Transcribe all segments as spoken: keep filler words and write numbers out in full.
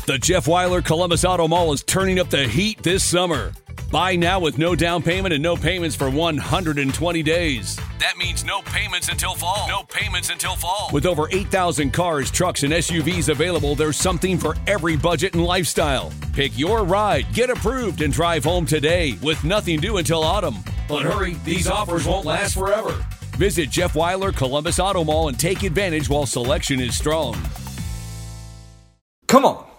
The Jeff Weiler Columbus Auto Mall is turning up the heat this summer. Buy now with no down payment and no payments for one hundred twenty days. That means no payments until fall. No payments until fall. With over eight thousand cars, trucks, and S U Vs available, there's something for every budget and lifestyle. Pick your ride, get approved, and drive home today with nothing due until autumn. But hurry, these offers won't last forever. Visit Jeff Weiler Columbus Auto Mall and take advantage while selection is strong. Come on.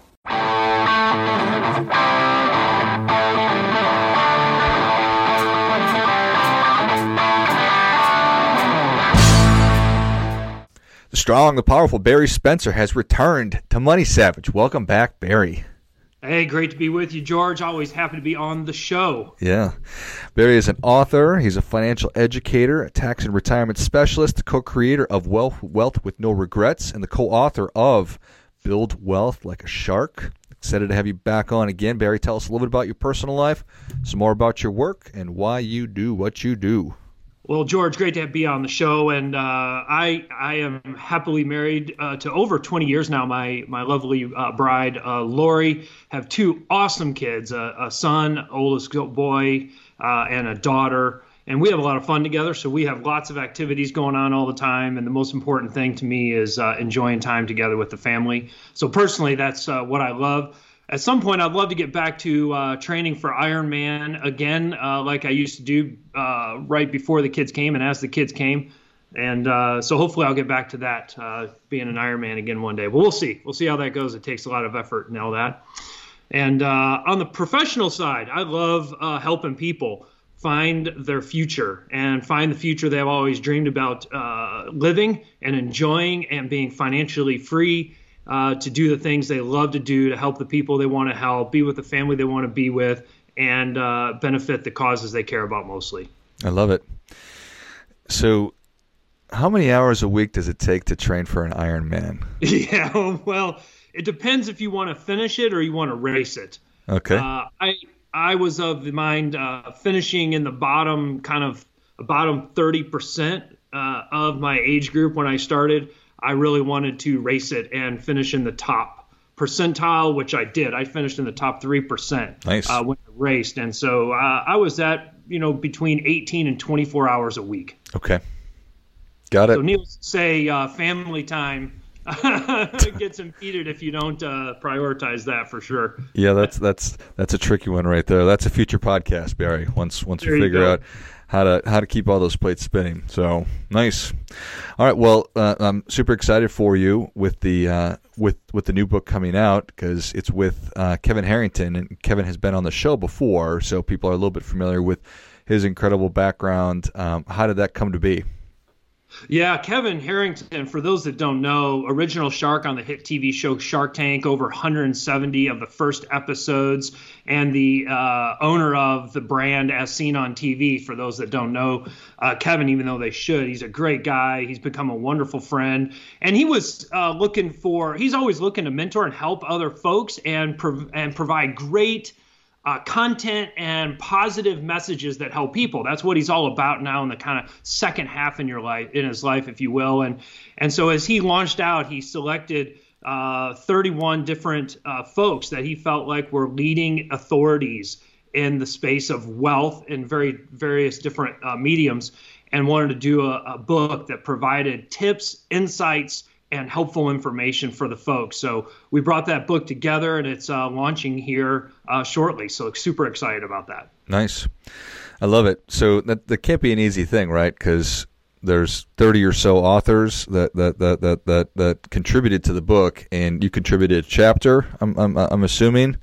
The strong, the powerful Barry Spencer has returned to Money Savage. Welcome back, Barry. Hey, great to be with you, George. Always happy to be on the show. Yeah. Barry is an author. He's a financial educator, a tax and retirement specialist, the co-creator of Wealth, Wealth with No Regrets, and the co-author of Build Wealth Like a Shark. Excited to have you back on again. Barry, tell us a little bit about your personal life, some more about your work, and why you do what you do. Well, George, great to be on the show, and uh, I I am happily married uh, to over twenty years now. My my lovely uh, bride, uh, Lori, have two awesome kids, a, a son, oldest boy, uh, and a daughter, and we have a lot of fun together. So we have lots of activities going on all the time, and the most important thing to me is uh, enjoying time together with the family. So personally, that's uh, what I love. At some point, I'd love to get back to uh, training for Ironman again, uh, like I used to do uh, right before the kids came and as the kids came. And uh, so hopefully I'll get back to that, uh, being an Ironman again one day. But we'll see. We'll see how that goes. It takes a lot of effort and all that. And uh, on the professional side, I love uh, helping people find their future and find the future they've always dreamed about uh, living and enjoying and being financially free. Uh, to do the things they love to do, to help the people they want to help, be with the family they want to be with, and uh, benefit the causes they care about mostly. I love it. So how many hours a week does it take to train for an Ironman? Yeah, well, it depends if you want to finish it or you want to race it. Okay. Uh, I I was of the mind uh, finishing in the bottom, kind of bottom thirty percent uh, of my age group when I started. I really wanted to race it and finish in the top percentile, which I did. I finished in the top three percent nice. uh, when I raced. And so uh, I was at, you know, between eighteen and twenty-four hours a week. Okay. Got it. So needless to say, uh, family time gets impeded if you don't uh, prioritize that for sure. Yeah, that's that's that's a tricky one right there. That's a future podcast, Barry, once once There we you figure go. out how to how to keep all those plates spinning. So nice. All right. Well, uh, I'm super excited for you with the uh, with with the new book coming out because it's with uh, Kevin Harrington, and Kevin has been on the show before, so people are a little bit familiar with his incredible background. Um, how did that come to be? Yeah, Kevin Harrington, for those that don't know, original shark on the hit T V show Shark Tank, over one hundred seventy of the first episodes, and the uh, owner of the brand As Seen on T V, for those that don't know uh, Kevin, even though they should. He's a great guy. He's become a wonderful friend. And he was uh, looking for, he's always looking to mentor and help other folks and, prov- and provide great Uh, content and positive messages that help people. That's what he's all about now in the kind of second half in your life, in his life, if you will. And and so as he launched out, he selected uh, thirty-one different uh, folks that he felt like were leading authorities in the space of wealth in very various different uh, mediums, and wanted to do a, a book that provided tips, insights, and helpful information for the folks. So we brought that book together, and it's uh, launching here uh, shortly. So super excited about that. Nice. I love it. So that, that can't be an easy thing, right? Because there's thirty or so authors that that, that, that, that that contributed to the book, and you contributed a chapter, I'm, I'm, I'm assuming.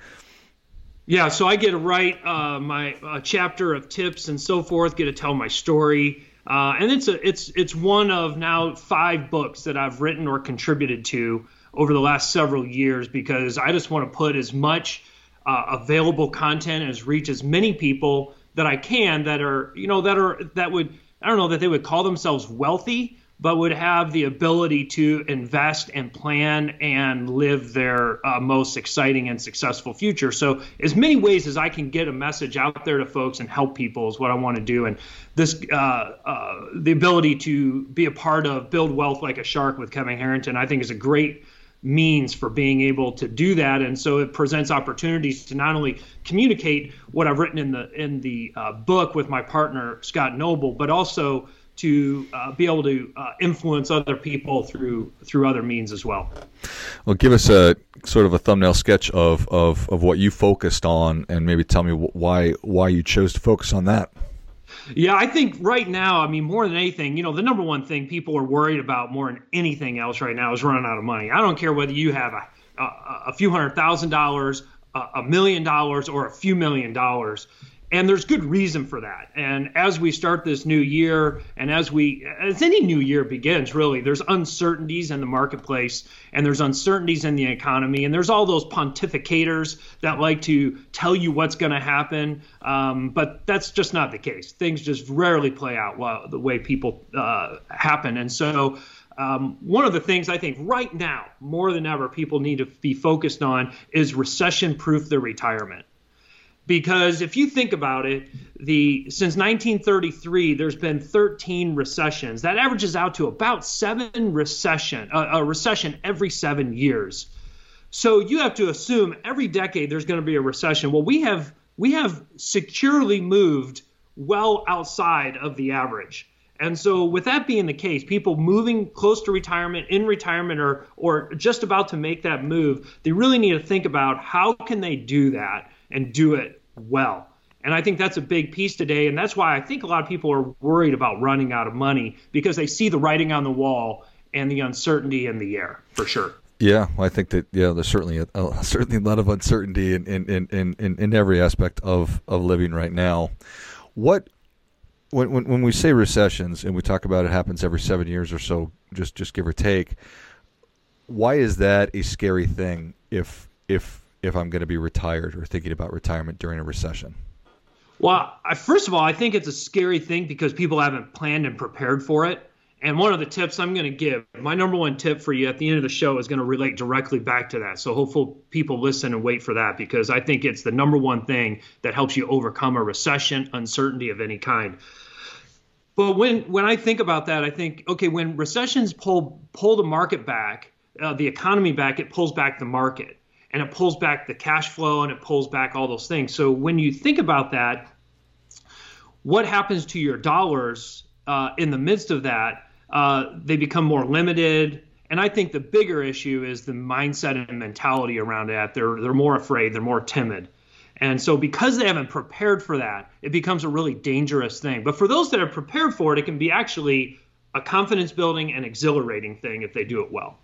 Yeah, so I get to write uh, my uh, chapter of tips and so forth, get to tell my story. Uh, and it's a, it's it's one of now five books that I've written or contributed to over the last several years, because I just want to put as much uh, available content as reach as many people that I can that are, you know, that are that would, I don't know that they would call themselves wealthy, but would have the ability to invest and plan and live their uh, most exciting and successful future. So as many ways as I can get a message out there to folks and help people is what I want to do. And this, uh, uh, the ability to be a part of Build Wealth Like a Shark with Kevin Harrington, I think is a great means for being able to do that. And so it presents opportunities to not only communicate what I've written in the in the uh, book with my partner, Scott Noble, but also to uh, be able to uh, influence other people through through other means as well. Well, give us a sort of a thumbnail sketch of, of, of what you focused on, and maybe tell me why why you chose to focus on that. Yeah, I think right now, I mean, more than anything, you know, the number one thing people are worried about more than anything else right now is running out of money. I don't care whether you have a, a, a few hundred thousand dollars, a, a million dollars, or a few million dollars. And there's good reason for that. And as we start this new year, and as we, as any new year begins, really, there's uncertainties in the marketplace, and there's uncertainties in the economy, and there's all those pontificators that like to tell you what's going to happen. Um, but that's just not the case. Things just rarely play out well, the way people uh, happen. And so um, one of the things I think right now, more than ever, people need to be focused on is recession-proof their retirement. Because if you think about it, the since nineteen thirty-three, there's been thirteen recessions. That averages out to about seven recession, uh, a recession every seven years. So you have to assume every decade there's going to be a recession. Well, we have we have securely moved well outside of the average. And so with that being the case, people moving close to retirement, in retirement, or or just about to make that move, they really need to think about how can they do that and do it well. And I think that's a big piece today. And that's why I think a lot of people are worried about running out of money, because they see the writing on the wall and the uncertainty in the air, for sure. Yeah, well, I think that yeah, there's certainly a, a certainly a lot of uncertainty in in, in, in, in every aspect of, of living right now. What when, when when we say recessions and we talk about it happens every seven years or so, just just give or take, why is that a scary thing if if if I'm going to be retired or thinking about retirement during a recession? Well, I, first of all, I think it's a scary thing because people haven't planned and prepared for it. And one of the tips I'm going to give, my number one tip for you at the end of the show is going to relate directly back to that. So hopefully people listen and wait for that, because I think it's the number one thing that helps you overcome a recession, uncertainty of any kind. But when, when I think about that, I think, okay, when recessions pull, pull the market back, uh, the economy back, it pulls back the market. And it pulls back the cash flow, and it pulls back all those things. So when you think about that, what happens to your dollars uh, in the midst of that? Uh, they become more limited. And I think the bigger issue is the mindset and mentality around that. They're they're more afraid. They're more timid. And so because they haven't prepared for that, it becomes a really dangerous thing. But for those that are prepared for it, it can be actually a confidence building and exhilarating thing if they do it well.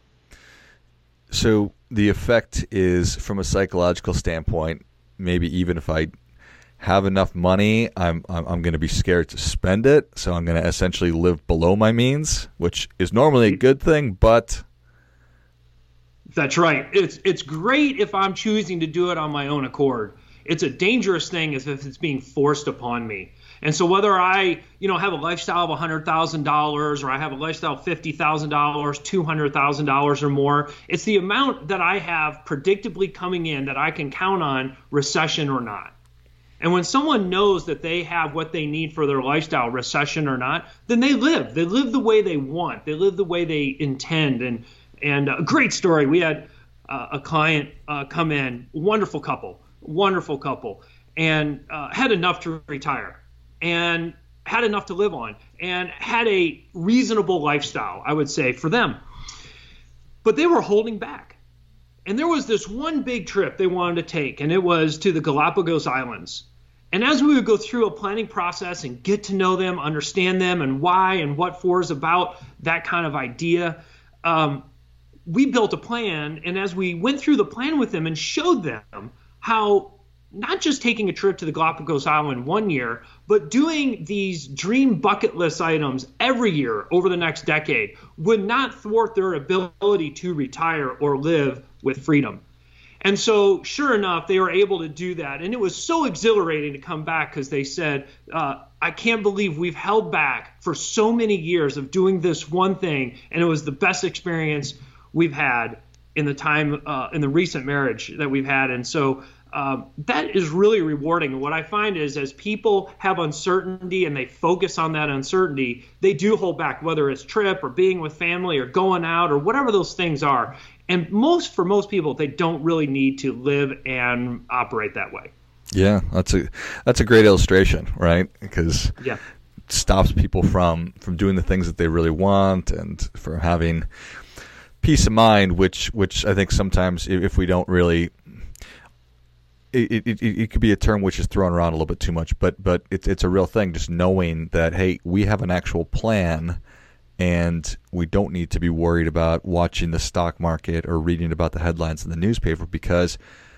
So the effect is, from a psychological standpoint, maybe even if I have enough money, I'm I'm, I'm going to be scared to spend it. So I'm going to essentially live below my means, which is normally a good thing, but that's right. It's it's great if I'm choosing to do it on my own accord. It's a dangerous thing if it's being forced upon me. And so whether I, you know, have a lifestyle of one hundred thousand dollars or I have a lifestyle of fifty thousand dollars, two hundred thousand dollars or more, it's the amount that I have predictably coming in that I can count on, recession or not. And when someone knows that they have what they need for their lifestyle, recession or not, then they live. They live the way they want. They live the way they intend. And and a great story. We had uh, a client uh, come in, wonderful couple, wonderful couple, and uh, had enough to retire, and had enough to live on, and had a reasonable lifestyle, I would say, for them. But they were holding back. And there was this one big trip they wanted to take, and it was to the Galapagos Islands. And as we would go through a planning process and get to know them, understand them, and why and what for is about that kind of idea, um, we built a plan. And as we went through the plan with them and showed them how not just taking a trip to the Galapagos Island one year, but doing these dream bucket list items every year over the next decade would not thwart their ability to retire or live with freedom. And so sure enough, they were able to do that. And it was so exhilarating to come back because they said, uh, I can't believe we've held back for so many years of doing this one thing. And it was the best experience we've had in the time, uh, in the recent marriage that we've had. And so Um, that is really rewarding. And what I find is as people have uncertainty and they focus on that uncertainty, they do hold back, whether it's trip or being with family or going out or whatever those things are. And most for most people, they don't really need to live and operate that way. Yeah, that's a that's a great illustration, right? Because yeah. it stops people from, from doing the things that they really want and from having peace of mind, which which I think sometimes if we don't really, it, it, it could be a term which is thrown around a little bit too much, but but it's it's a real thing. Just knowing that, hey, we have an actual plan, and we don't need to be worried about watching the stock market or reading about the headlines in the newspaper because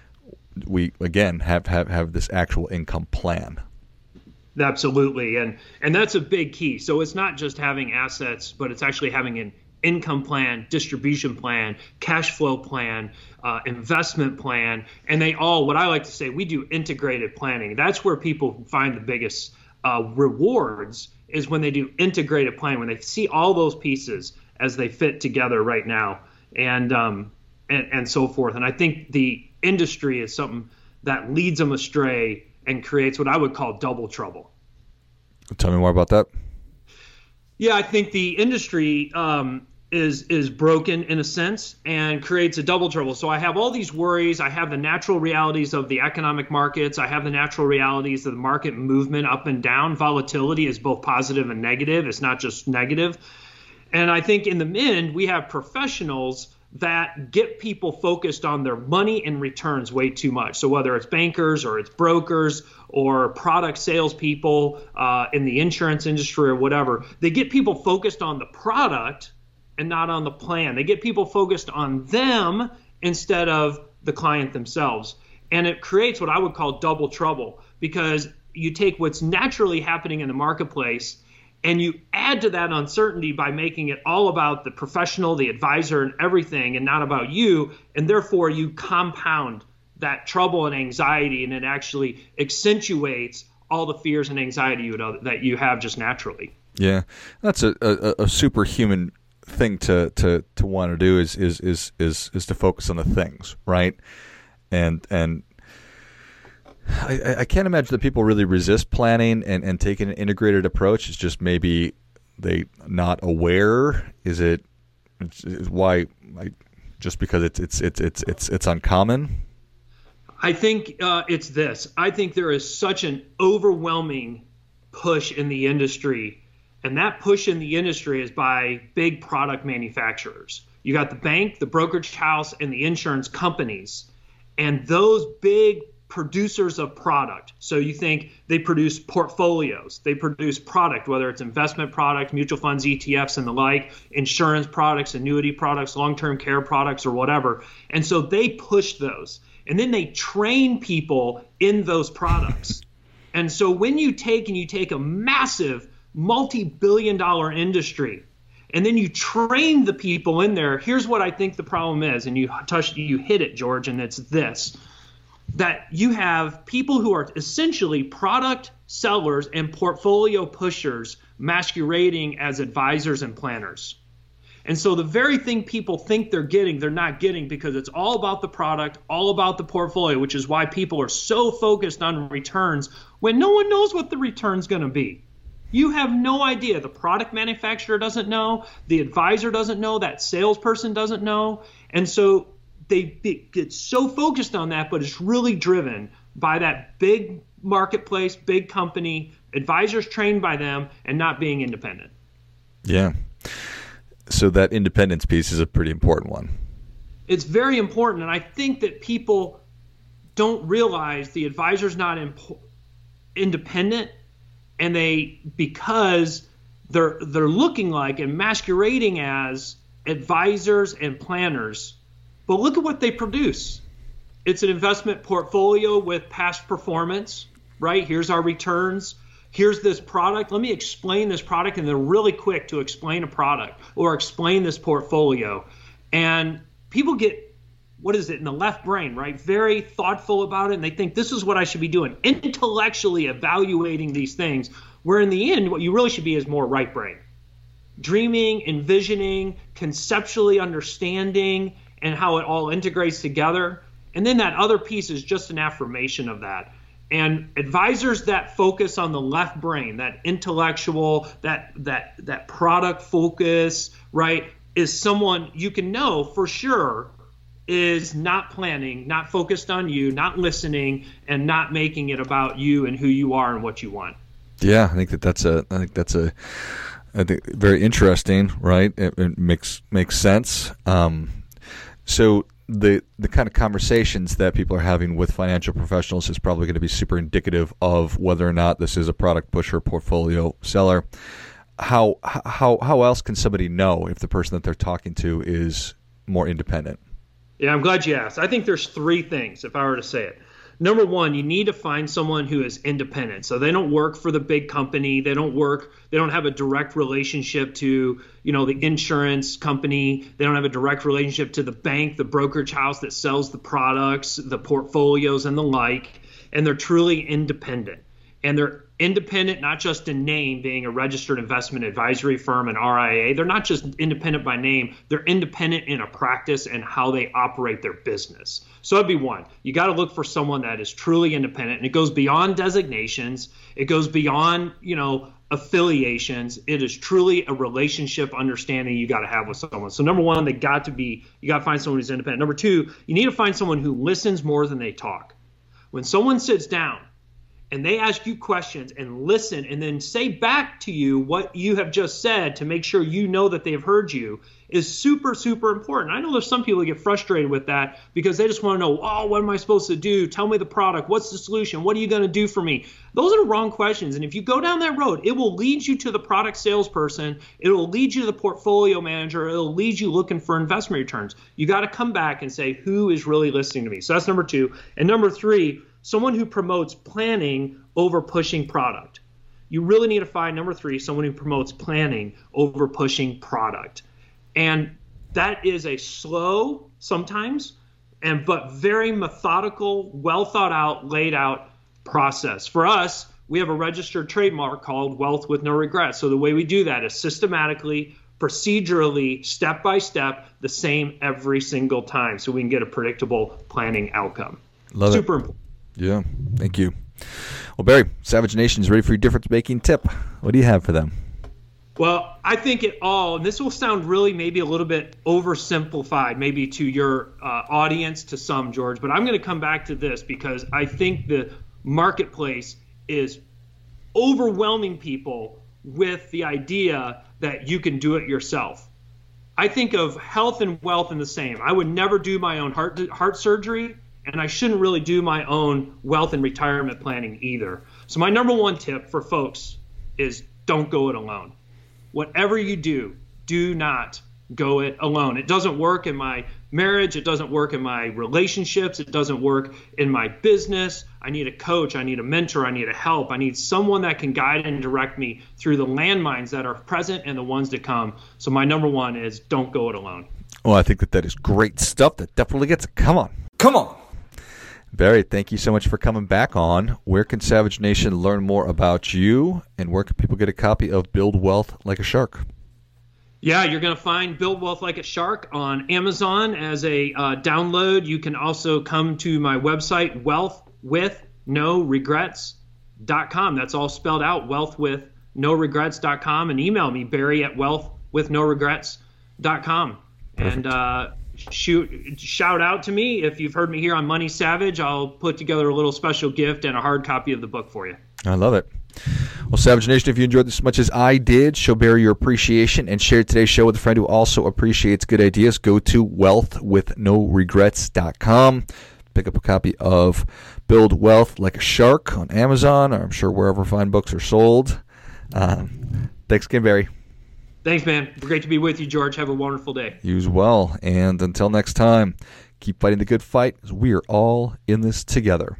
we again have have, have this actual income plan. Absolutely, and and that's a big key. So it's not just having assets, but it's actually having an income plan, distribution plan, cash flow plan, uh, investment plan, and they all, what I like to say, we do integrated planning. That's where people find the biggest uh, rewards is when they do integrated planning, when they see all those pieces as they fit together right now, and um, and, and so forth. And I think the industry is something that leads them astray and creates what I would call double trouble. Tell me more about that. Yeah, I think the industry um, is is broken in a sense and creates a double trouble. So I have all these worries. I have the natural realities of the economic markets. I have the natural realities of the market movement up and down. Volatility is both positive and negative. It's not just negative. And I think in the end, we have professionals that get people focused on their money and returns way too much. So whether it's bankers or it's brokers or product salespeople uh, in the insurance industry or whatever, they get people focused on the product and not on the plan. They get people focused on them instead of the client themselves. And it creates what I would call double trouble, because you take what's naturally happening in the marketplace and you add to that uncertainty by making it all about the professional, the advisor, and everything, and not about you. And therefore, you compound that trouble and anxiety, and it actually accentuates all the fears and anxiety you would, that you have just naturally. Yeah, that's a, a, a superhuman thing to, to, to want to do is, is is is is to focus on the things, right? And and. I, I can't imagine that people really resist planning and, and taking an integrated approach. It's just maybe they not aware. Is it is why? Like, just because it's it's it's it's it's it's uncommon? I think uh, it's this. I think there is such an overwhelming push in the industry, and that push in the industry is by big product manufacturers. You got the bank, the brokerage house, and the insurance companies, and those big producers of product. So you think they produce portfolios, they produce product, whether it's investment product, mutual funds, E T Fs and the like, insurance products, annuity products, long-term care products, or whatever. And so they push those. And then they train people in those products. And so when you take and you take a massive multi-billion dollar industry and then you train the people in there, here's what I think the problem is. And you touched, you hit it, George, and it's this. That you have people who are essentially product sellers and portfolio pushers masquerading as advisors and planners. And so the very thing people think they're getting, they're not getting, because it's all about the product, all about the portfolio, which is why people are so focused on returns when no one knows what the return's going to be. You have no idea. The product manufacturer doesn't know. The advisor doesn't know. That salesperson doesn't know. And so they get so focused on that, but it's really driven by that big marketplace, big company, advisors trained by them, and not being independent. Yeah. So that independence piece is a pretty important one. It's very important, and I think that people don't realize the advisor's not imp- independent, and they because they're they're looking like and masquerading as advisors and planners. But look at what they produce. It's an investment portfolio with past performance, right? Here's our returns. Here's this product. Let me explain this product, and they're really quick to explain a product or explain this portfolio. And people get, what is it, in the left brain, right? Very thoughtful about it, and they think this is what I should be doing, intellectually evaluating these things, where in the end, what you really should be is more right brain. Dreaming, envisioning, conceptually understanding, and how it all integrates together. And then that other piece is just an affirmation of that. And advisors that focus on the left brain, that intellectual, that that that product focus, right, is someone you can know for sure is not planning, not focused on you, not listening, and not making it about you and who you are and what you want. Yeah, I think that that's a. I think that's a. I think very interesting, right? It, it makes makes sense. Um, so the the kind of conversations that people are having with financial professionals is probably going to be super indicative of whether or not this is a product pusher, portfolio seller. How how how else can somebody know if the person that they're talking to is more independent? Yeah, I'm glad you asked. I think there's three things, if I were to say it. Number one, you need to find someone who is independent. So they don't work for the big company. They don't work, they don't have a direct relationship to, you know, the insurance company. They don't have a direct relationship to the bank, the brokerage house that sells the products, the portfolios and the like. And they're truly independent. And they're independent, not just in name, being a registered investment advisory firm, an R I A. They're not just independent by name. They're independent in a practice and how they operate their business. So that'd be one. You got to look for someone that is truly independent, and it goes beyond designations. It goes beyond, you know, affiliations. It is truly a relationship understanding you got to have with someone. So number one, they got to be, you got to find someone who's independent. Number two, you need to find someone who listens more than they talk. When someone sits down and they ask you questions and listen and then say back to you what you have just said to make sure you know that they've heard you is super, super important. I know there's some people who get frustrated with that because they just want to know, oh, what am I supposed to do? Tell me the product. What's the solution? What are you going to do for me? Those are the wrong questions. And if you go down that road, it will lead you to the product salesperson. It will lead you to the portfolio manager. It will lead you looking for investment returns. You got to come back and say, who is really listening to me? So that's number two. And number three, someone who promotes planning over pushing product. You really need to find, number three, someone who promotes planning over pushing product. And that is a slow sometimes, and but very methodical, well thought out, laid out process. For us, we have a registered trademark called Wealth with No Regrets. So the way we do that is systematically, procedurally, step by step, the same every single time so we can get a predictable planning outcome. Love Super it. important. Yeah, thank you. Well, Barry, Savage Nation is ready for your difference-making tip. What do you have for them? Well, I think it all, and this will sound really maybe a little bit oversimplified, maybe to your uh, audience, to some, George, but I'm going to come back to this because I think the marketplace is overwhelming people with the idea that you can do it yourself. I think of health and wealth in the same. I would never do my own heart heart surgery, and I shouldn't really do my own wealth and retirement planning either. So my number one tip for folks is don't go it alone. Whatever you do, do not go it alone. It doesn't work in my marriage. It doesn't work in my relationships. It doesn't work in my business. I need a coach. I need a mentor. I need a help. I need someone that can guide and direct me through the landmines that are present and the ones to come. So my number one is don't go it alone. Well, I think that that is great stuff. That definitely gets it. Come on. Come on. Barry, thank you so much for coming back on. Where can Savage Nation learn more about you, and where can people get a copy of Build Wealth Like a Shark? Yeah, you're going to find Build Wealth Like a Shark on Amazon as a uh, download. You can also come to my website, wealth with no regrets dot com. That's all spelled out, wealth with no regrets dot com, and email me, Barry at wealth with no regrets dot com. And uh, shoot, shout out to me. If you've heard me here on Money Savage, I'll put together a little special gift and a hard copy of the book for you. I love it. Well, Savage Nation, if you enjoyed this as much as I did, show Barry your appreciation and share today's show with a friend who also appreciates good ideas. Go to wealth with no regrets dot com. Pick up a copy of Build Wealth Like a Shark on Amazon, or I'm sure wherever fine books are sold. Um, thanks again, Barry. Thanks, man. Great to be with you, George. Have a wonderful day. You as well. And until next time, keep fighting the good fight, because we are all in this together.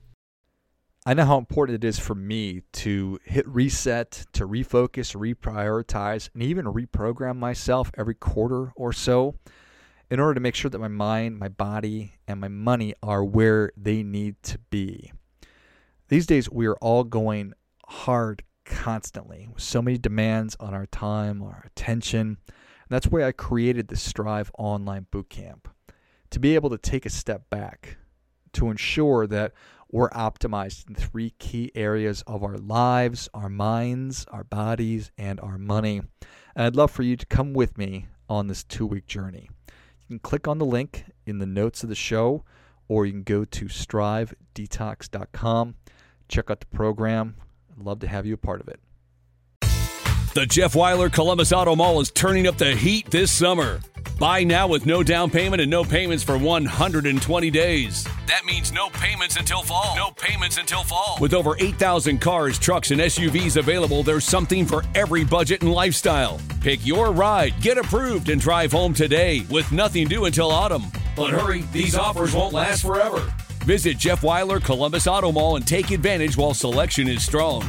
I know how important it is for me to hit reset, to refocus, reprioritize, and even reprogram myself every quarter or so in order to make sure that my mind, my body, and my money are where they need to be. These days, we are all going hard constantly with so many demands on our time, our attention. And that's why I created the Strive Online Bootcamp, to be able to take a step back, to ensure that we're optimized in three key areas of our lives, our minds, our bodies, and our money. And I'd love for you to come with me on this two-week journey. You can click on the link in the notes of the show, or you can go to strive detox dot com. Check out the program. I'd love to have you a part of it. The Jeff Weiler Columbus Auto Mall is turning up the heat this summer. Buy now with no down payment and no payments for one hundred twenty days. That means no payments until fall. No payments until fall. With over eight thousand cars, trucks, and S U Vs available, there's something for every budget and lifestyle. Pick your ride, get approved, and drive home today with nothing due until autumn. But hurry, these offers won't last forever. Visit Jeff Weiler Columbus Auto Mall and take advantage while selection is strong.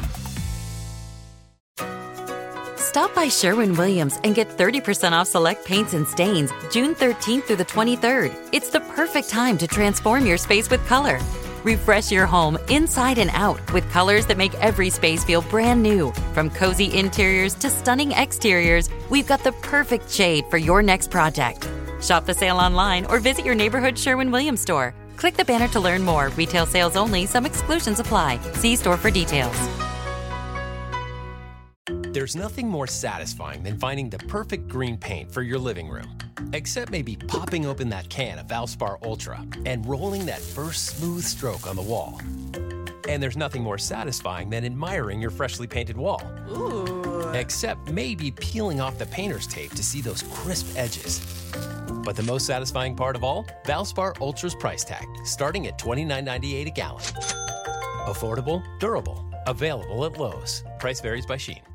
Stop by Sherwin-Williams and get thirty percent off select paints and stains June thirteenth through the twenty-third. It's the perfect time to transform your space with color. Refresh your home inside and out with colors that make every space feel brand new. From cozy interiors to stunning exteriors, we've got the perfect shade for your next project. Shop the sale online or visit your neighborhood Sherwin-Williams store. Click the banner to learn more. Retail sales only. Some exclusions apply. See store for details. There's nothing more satisfying than finding the perfect green paint for your living room. Except maybe popping open that can of Valspar Ultra and rolling that first smooth stroke on the wall. And there's nothing more satisfying than admiring your freshly painted wall. Ooh. Except maybe peeling off the painter's tape to see those crisp edges. But the most satisfying part of all? Valspar Ultra's price tag, starting at twenty-nine ninety-eight a gallon. Affordable, durable, available at Lowe's. Price varies by Shein.